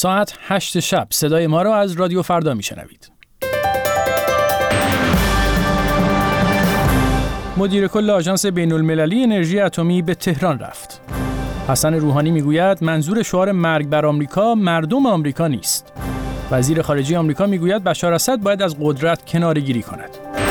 ساعت 8 شب صدای ما را از رادیو فردا میشنوید. مدیر کل آژانس بین‌المللی انرژی اتمی به تهران رفت. حسن روحانی میگوید منظور شعار مرگ بر آمریکا مردم آمریکا نیست. وزیر خارجه آمریکا میگوید بشار اسد باید از قدرت کناره‌گیری کند.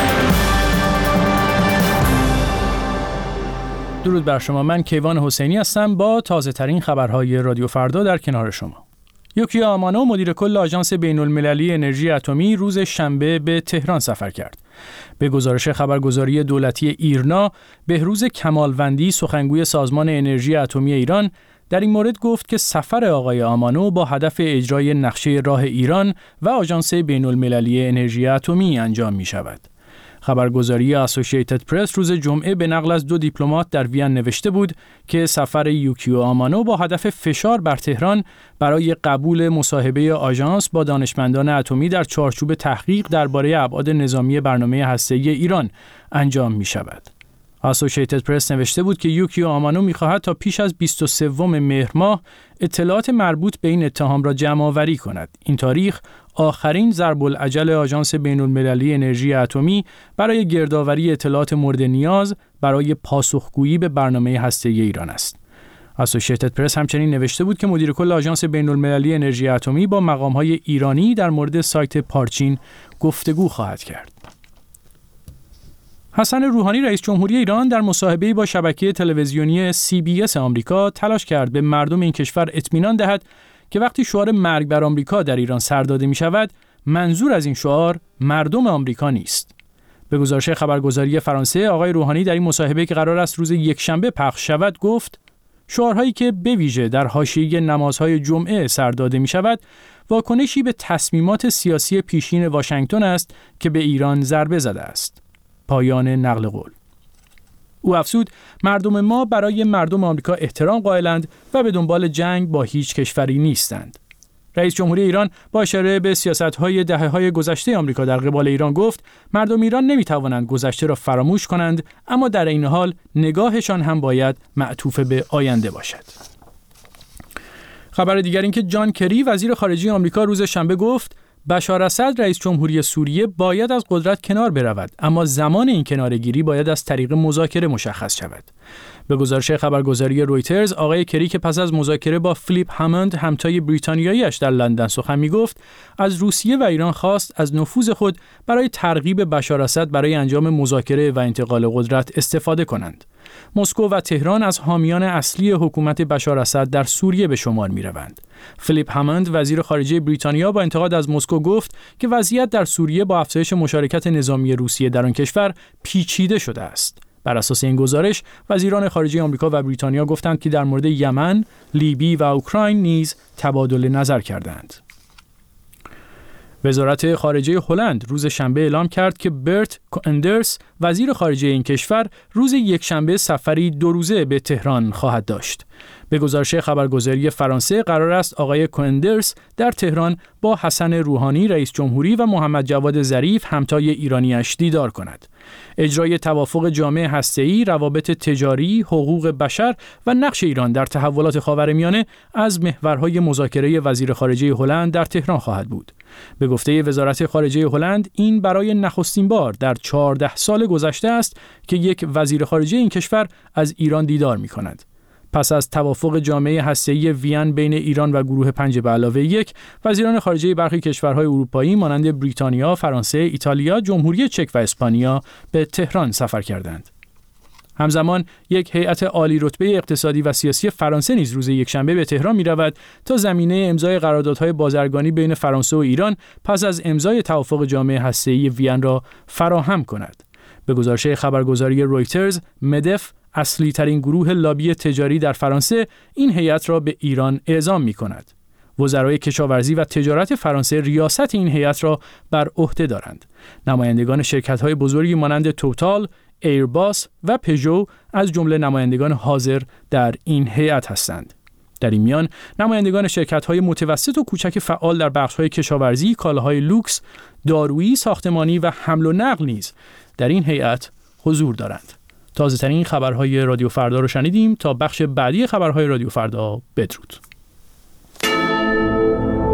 درود بر شما، من کیوان حسینی هستم با تازه ترین خبرهای رادیو فردا در کنار شما. یوکیو آمانو مدیر کل آژانس بین‌المللی انرژی اتمی روز شنبه به تهران سفر کرد. به گزارش خبرگزاری دولتی ایرنا، بهروز کمالوندی سخنگوی سازمان انرژی اتمی ایران در این مورد گفت که سفر آقای آمانو با هدف اجرای نقشه راه ایران و آژانس بین‌المللی انرژی اتمی انجام می شود. خبرگزاری اسوسییتد پرس روز جمعه به نقل از 2 دیپلمات در وین نوشته بود که سفر یوکیو آمانو با هدف فشار بر تهران برای قبول مصاحبه آژانس با دانشمندان اتمی در چارچوب تحقیق درباره ابعاد نظامی برنامه هسته‌ای ایران انجام می شود. اسوسییتد پرس نوشته بود که یوکیو آمانو می‌خواهد تا پیش از 23 مهر ماه اطلاعات مربوط به این اتهام را جمع‌آوری کند. این تاریخ آخرین ضرب العجل آژانس بین‌المللی انرژی اتمی برای گردآوری اطلاعات مورد نیاز برای پاسخگویی به برنامه هسته‌ای ایران است. اسوسییتد پرس همچنین نوشته بود که مدیر کل آژانس بین‌المللی انرژی اتمی با مقام‌های ایرانی در مورد سایت پارچین گفتگو خواهد کرد. حسن روحانی رئیس جمهوری ایران در مصاحبه‌ای با شبکه تلویزیونی CBS آمریکا تلاش کرد به مردم این کشور اطمینان دهد که وقتی شعار مرگ بر آمریکا در ایران سر داده می‌شود، منظور از این شعار مردم آمریکا نیست. به گزارش خبرگزاری فرانسه، آقای روحانی در این مصاحبه که قرار است روز یکشنبه پخش شود گفت: شعارهایی که به ویژه در حاشیه نمازهای جمعه سر داده می‌شود، واکنشی به تصمیمات سیاسی پیشین واشنگتن است که به ایران ضربه زده است. پایان نقل قول. او افزود مردم ما برای مردم آمریکا احترام قائلند و به دنبال جنگ با هیچ کشوری نیستند. رئیس جمهوری ایران با اشاره به سیاست‌های دهه‌های گذشته آمریکا در قبال ایران گفت مردم ایران نمی‌توانند گذشته را فراموش کنند، اما در این حال نگاهشان هم باید معطوف به آینده باشد. خبر دیگر این که جان کری وزیر خارجه آمریکا روز شنبه گفت بشار اسد رئیس جمهوری سوریه باید از قدرت کنار برود، اما زمان این کناره‌گیری باید از طریق مذاکره مشخص شود. به گزارش خبرگزاری رویترز، آقای کری که پس از مذاکره با فلیپ هاموند همتای بریتانیایی‌اش در لندن سخن می‌گفت، از روسیه و ایران خواست از نفوذ خود برای ترغیب بشار اسد برای انجام مذاکره و انتقال قدرت استفاده کنند. مسکو و تهران از حامیان اصلی حکومت بشار اسد در سوریه به شمار می‌روند. فلیپ هاموند وزیر خارجه بریتانیا با انتقاد از مسکو گفت که وضعیت در سوریه با افزایش مشارکت نظامی روسیه در آن کشور پیچیده شده است. بر اساس این گزارش، وزیران خارجه آمریکا و بریتانیا گفتند که در مورد یمن، لیبی و اوکراین نیز تبادل نظر کردند. وزارت خارجه هلند روز شنبه اعلام کرد که برت کوئندرس وزیر خارجه این کشور روز یکشنبه سفری 2 روزه به تهران خواهد داشت. به گزارش خبرگزاری فرانسه قرار است آقای کوئندرس در تهران با حسن روحانی رئیس جمهوری و محمد جواد ظریف همتای ایرانی‌اش دیدار کند. اجرای توافق جامع هسته‌ای، روابط تجاری، حقوق بشر و نقش ایران در تحولات خاورمیانه از محورهای مذاکره وزیر خارجه هلند در تهران خواهد بود. به گفته وزارت خارجه هلند، این برای نخستین بار در 14 سال گذشته است که یک وزیر خارجه این کشور از ایران دیدار می‌کند. پس از توافق جامعه هسته‌ای وین بین ایران و گروه 5+1، وزیران خارجه برخی کشورهای اروپایی مانند بریتانیا، فرانسه، ایتالیا، جمهوری چک و اسپانیا به تهران سفر کردند. همزمان یک هیئت عالی رتبه اقتصادی و سیاسی فرانسه نیز روز یکشنبه به تهران می‌رود تا زمینه امضای قراردادهای بازرگانی بین فرانسه و ایران پس از امضای توافق جامعه هسته‌ای وین را فراهم کند. به گزارش خبرگزاری رویترز، مدف اصلی ترین گروه لابی تجاری در فرانسه این هیئت را به ایران اعزام می‌کند. وزرای کشاورزی و تجارت فرانسه ریاست این هیئت را بر عهده دارند. نمایندگان شرکت‌های بزرگی مانند توتال، ایرباس و پژو از جمله نمایندگان حاضر در این هیئت هستند. در این میان نمایندگان شرکت‌های متوسط و کوچک فعال در بخش‌های کشاورزی، کالاهای لوکس، دارویی، ساختمانی و حمل و نقل نیز در این هیئت حضور دارند. تازه‌ترین خبرهای رادیو فردا رو شنیدیم. تا بخش بعدی خبرهای رادیو فردا، بدرود.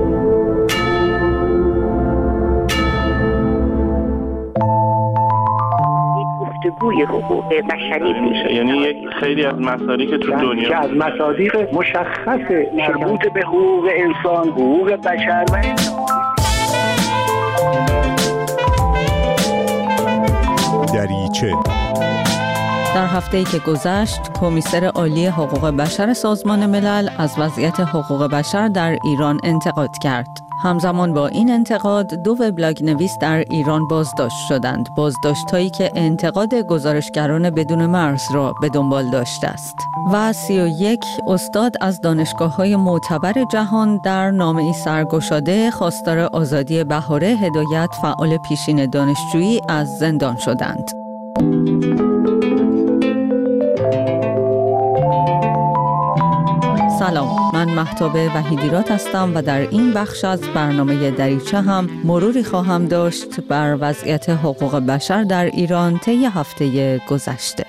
جمعی حقوق بشری میشه. یعنی یک خیلی از مصادیق تو دنیا که از مصادیق مشخص مربوط به حقوق انسان، حقوق بشر و دریچه. در هفته‌ای که گذشت، کمیسر عالی حقوق بشر سازمان ملل از وضعیت حقوق بشر در ایران انتقاد کرد. همزمان با این انتقاد، 2 وبلاگ نویس در ایران بازداشت شدند. بازداشت‌هایی که انتقاد گزارشگران بدون مرز را به دنبال داشته است. و 31 استاد از دانشگاه‌های معتبر جهان در نامه‌ای سرگشاده خواستار آزادی بهاره هدایت، فعال پیشین دانشجویی، از زندان شدند. سلام، من مهتاب وحیدیرات هستم و در این بخش از برنامه دریچه هم مروری خواهم داشت بر وضعیت حقوق بشر در ایران طی هفته گذشته.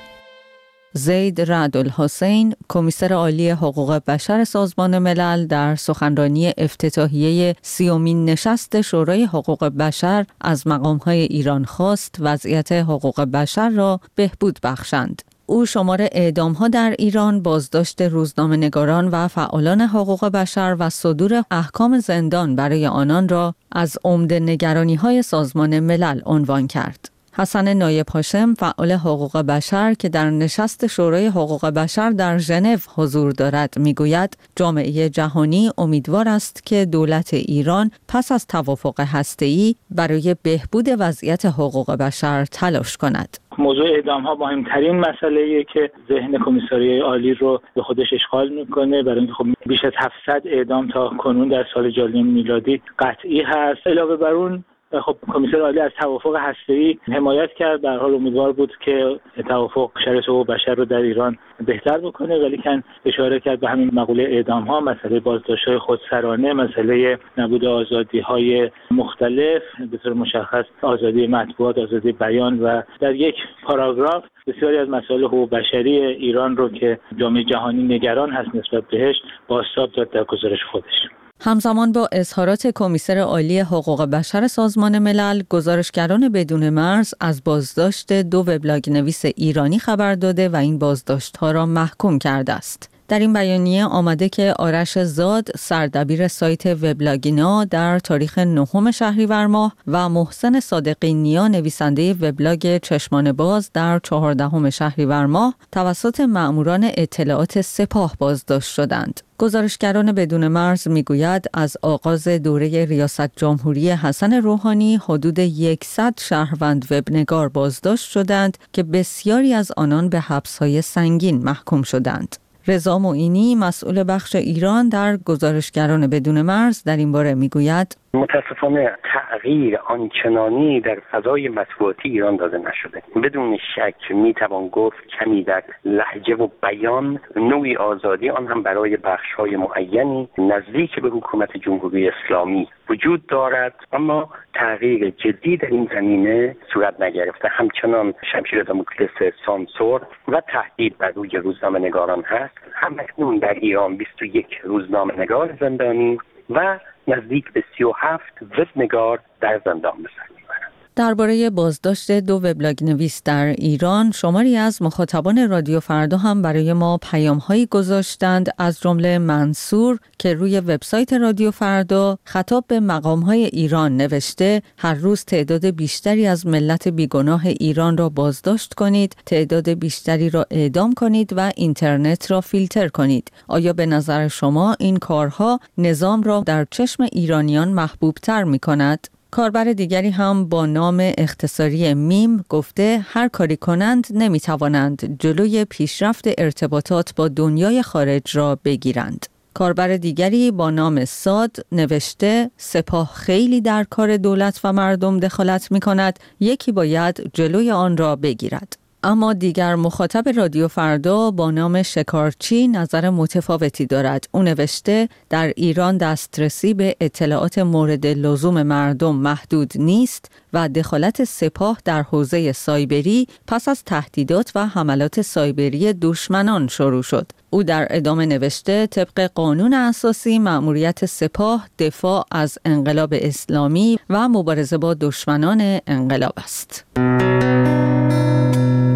زید رعد الحسین، کمیسر عالی حقوق بشر سازمان ملل، در سخنرانی افتتاحیه 30مین نشست شورای حقوق بشر از مقام‌های ایران خواست وضعیت حقوق بشر را بهبود بخشند. او شمار اعدام‌ها در ایران، بازداشت روزنامه‌نگاران و فعالان حقوق بشر و صدور احکام زندان برای آنان را از عمده نگرانی‌های سازمان ملل عنوان کرد. حسن نایب هاشم، فعال حقوق بشر که در نشست شورای حقوق بشر در ژنو حضور دارد، میگوید جامعه جهانی امیدوار است که دولت ایران پس از توافق هسته‌ای برای بهبود وضعیت حقوق بشر تلاش کند. موضوع اعدام‌ها مهمترین مسئله‌ایه که ذهن کمیساریای عالی رو به خودش اشغال میکنه، برای اینکه خب بیش از 700 اعدام تا کنون در سال جاری میلادی قطعی هست. علاوه بر اون خب کمیسر عالی از توافق هسته‌ای حمایت کرد، در حال امیدوار بود که توافق شرایط حقوق بشر رو در ایران بهتر بکنه، ولی کن اشاره کرد به همین مقوله اعدام‌ها، مسئله بازداشت‌های خودسرانه، مسئله نبود آزادی‌های مختلف، به طور مشخص آزادی مطبوعات، آزادی بیان، و در یک پاراگراف بسیاری از مسائل حقوق بشری ایران رو که جامعه جهانی نگران هست نسبت بهش بازتاب داد در گزارش خودش. همزمان با اظهارات کمیسر عالی حقوق بشر سازمان ملل، گزارشگران بدون مرز از بازداشت 2 وبلاگ نویس ایرانی خبر داده و این بازداشت‌ها را محکوم کرده است. در این بیانیه آمده که آرش زاد، سردبیر سایت وبلاگینا، در تاریخ 9 شهریور ماه و محسن صادقی نیا، نویسنده وبلاگ چشمان باز، در 14 شهریور ماه توسط مأموران اطلاعات سپاه بازداشت شدند. گزارشگران بدون مرز میگوید از آغاز دوره ریاست جمهوری حسن روحانی حدود 100 شهروند وبنگار بازداشت شدند که بسیاری از آنان به حبس‌های سنگین محکوم شدند. رضا معینی، مسئول بخش ایران در گزارشگران بدون مرز، در این باره میگوید متاسفانه تغییر آنچنانی در فضای مطبوعاتی ایران داده نشده. بدون شک میتوان گفت کمی در لهجه و بیان نوعی آزادی، آن هم برای بخش‌های معینی نزدیک به حکومت جمهوری اسلامی وجود دارد، اما تغییر جدی در این زمینه صورت نگرفته. همچنان شمشیر داموکلس سانسور و تهدید بر روی روزنامه‌نگاران هست. همکنون در ایران 21 روزنامه‌نگار زندانی و نزدیک به 37 وبنگار در زندان به سر میبرند. درباره بازداشت 2 وبلاگ نویس در ایران، شماری از مخاطبان رادیو فردا هم برای ما پیام‌هایی گذاشتند، از جمله منصور که روی وبسایت رادیو فردا خطاب به مقام‌های ایران نوشته: هر روز تعداد بیشتری از ملت بیگناه ایران را بازداشت کنید، تعداد بیشتری را اعدام کنید و اینترنت را فیلتر کنید. آیا به نظر شما این کارها نظام را در چشم ایرانیان محبوب‌تر می‌کند؟ کاربر دیگری هم با نام اختصاری میم گفته هر کاری کنند نمیتوانند جلوی پیشرفت ارتباطات با دنیای خارج را بگیرند. کاربر دیگری با نام ساد نوشته سپاه خیلی در کار دولت و مردم دخالت می کند، یکی باید جلوی آن را بگیرد. اما دیگر مخاطب رادیو فردا با نام شکارچی نظر متفاوتی دارد. او نوشته در ایران دسترسی به اطلاعات مورد لزوم مردم محدود نیست و دخالت سپاه در حوزه سایبری پس از تهدیدات و حملات سایبری دشمنان شروع شد. او در ادامه نوشته طبق قانون اساسی مأموریت سپاه دفاع از انقلاب اسلامی و مبارزه با دشمنان انقلاب است.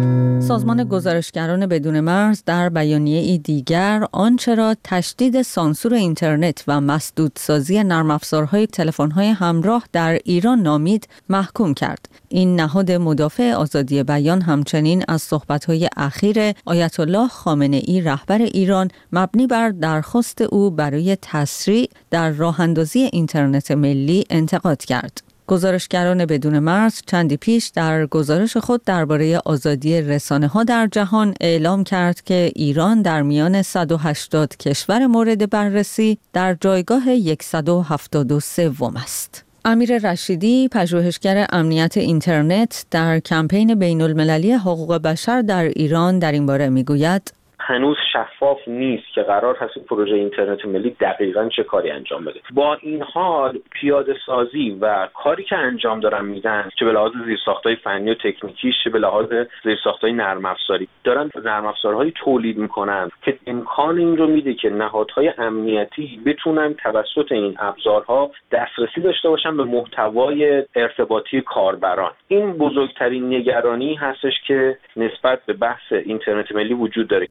سازمان گزارشگران بدون مرز در بیانیه‌ای دیگر آنچه را تشدید سانسور اینترنت و مسدودسازی نرم افزارهای تلفن‌های همراه در ایران نامید محکوم کرد. این نهاد مدافع آزادی بیان همچنین از صحبت‌های اخیر آیت الله خامنه‌ای رهبر ایران مبنی بر درخواست او برای تسریع در راه‌اندازی اینترنت ملی انتقاد کرد. گزارشگران بدون مرز چندی پیش در گزارش خود درباره آزادی رسانه‌ها در جهان اعلام کرد که ایران در میان 180 کشور مورد بررسی در جایگاه 173 است. امیر رشیدی، پژوهشگر امنیت اینترنت در کمپین بین‌المللی حقوق بشر در ایران در این باره میگوید: هنوز شفاف نیست که قرار هست پروژه اینترنت ملی دقیقاً چه کاری انجام بده. با این حال پیاده سازی و کاری که انجام دارن میدن، چه به لحاظ زیرساخت‌های فنی و تکنیکی، چه به لحاظ زیرساخت‌های نرم افزاری، دارن نرم افزارهایی تولید میکنن که امکان این رو میده که نهادهای امنیتی بتونن توسط این ابزارها دسترسی داشته باشن به محتوای ارتباطی کاربران. این بزرگترین نگرانی هستش که نسبت به بحث اینترنت ملی وجود داره.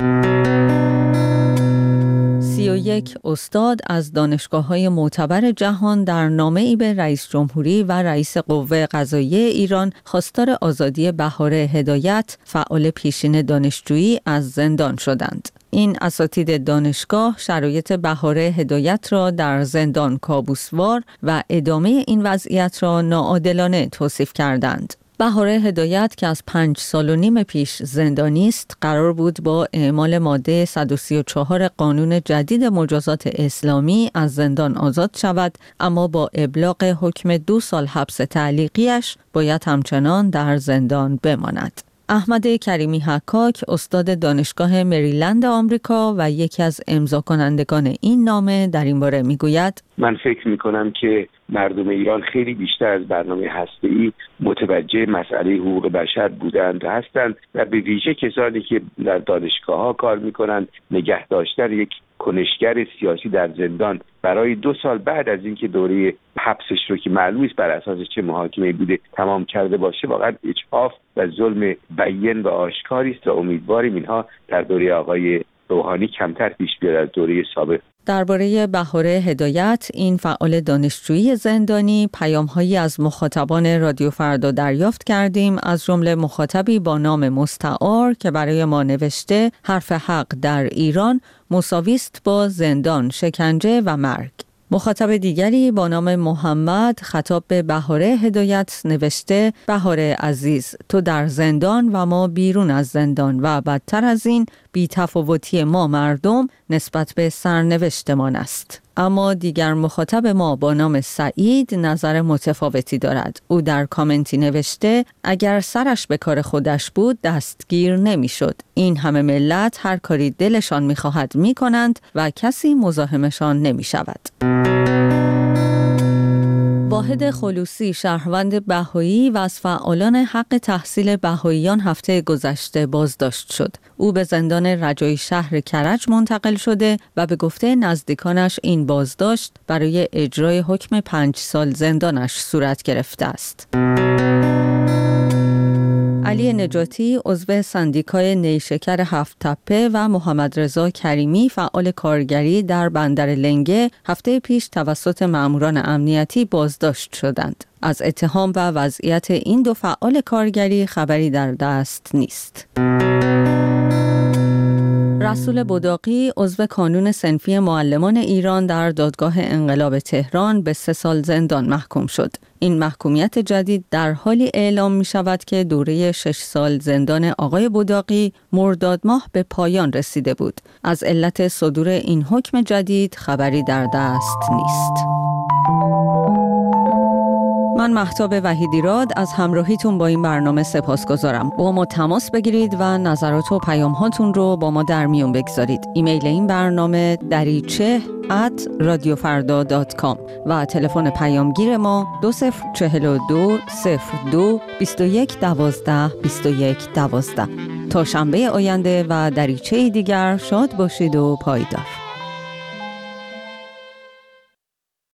31 استاد از دانشگاه‌های معتبر جهان در نامه‌ای به رئیس جمهوری و رئیس قوه قضاییه ایران خواستار آزادی بهاره هدایت، فعال پیشین دانشجویی، از زندان شدند. این اساتید دانشگاه شرایط بهاره هدایت را در زندان کابوسوار و ادامه این وضعیت را ناعادلانه توصیف کردند. بهاره هدایت که از 5 سال و نیم پیش زندانی است، قرار بود با اعمال ماده 134 قانون جدید مجازات اسلامی از زندان آزاد شود، اما با ابلاغ حکم 2 سال حبس تعلیقیش باید همچنان در زندان بماند. احمد کریمی حکاک، استاد دانشگاه مریلند آمریکا و یکی از امضا کنندگان این نامه، در این باره میگوید: من فکر میکنم که مردم ایران خیلی بیشتر از برنامه هسته‌ای متوجه مسئله حقوق بشر بودند و هستند و به ویژه کسانی که در دانشگاه‌ها کار میکنند، نگه داشتن یک کنشگر سیاسی در زندان برای 2 سال بعد از اینکه دوره حبسش رو که معلوم است بر اساس چه محاکمه‌ای بوده تمام کرده باشه، واقعا اجحاف و ظلم بیان و آشکاری است و امیدواریم اینها در دوره آقای روحانی کمتر پیش بیاد از دوره سابق. درباره بهاره هدایت، این فعال دانشجویی زندانی، پیام‌هایی از مخاطبان رادیو فردا دریافت کردیم، از جمله مخاطبی با نام مستعار که برای ما نوشته حرف حق در ایران مساوی است با زندان، شکنجه و مرگ. مخاطب دیگری با نام محمد خطاب به بهاره هدایت نوشته: بهاره عزیز، تو در زندان و ما بیرون از زندان و بدتر از این بی‌تفاوتی ما مردم نسبت به سرنوشتمان است. اما دیگر مخاطب ما با نام سعید نظر متفاوتی دارد. او در کامنتی نوشته: اگر سرش به کار خودش بود دستگیر نمی شد. این همه ملت هر کاری دلشان می خواهد می کنند و کسی مزاحمشان نمی شود. واحد خلوصی، شهروند بهایی و از فعالان حق تحصیل بهاییان، هفته گذشته بازداشت شد. او به زندان رجایی شهر کرج منتقل شده و به گفته نزدیکانش این بازداشت برای اجرای حکم 5 سال زندانش صورت گرفته است. علی نجاتی، عضو سندیکای نیشکر 7 تپه و محمد رضا کریمی، فعال کارگری در بندر لنگه، هفته پیش توسط ماموران امنیتی بازداشت شدند. از اتهام و وضعیت این 2 فعال کارگری خبری در دست نیست. رسول بداقی، عضو کانون صنفی معلمان ایران، در دادگاه انقلاب تهران به 3 سال زندان محکوم شد. این محکومیت جدید در حالی اعلام می شود که دوره 6 سال زندان آقای بداقی مرداد ماه به پایان رسیده بود. از علت صدور این حکم جدید خبری در دست نیست. من مهتاب وحیدیراد از همراهیتون با این برنامه سپاسگزارم. با ما تماس بگیرید و نظرات و پیام‌هاتون رو با ما در میون بگذارید. ایمیل این برنامه dariche@radiofarda.com و تلفن پیامگیر ما 2042 02 21 12 21 12. تا شنبه آینده و دریچه دیگر شاد باشید و پایدار.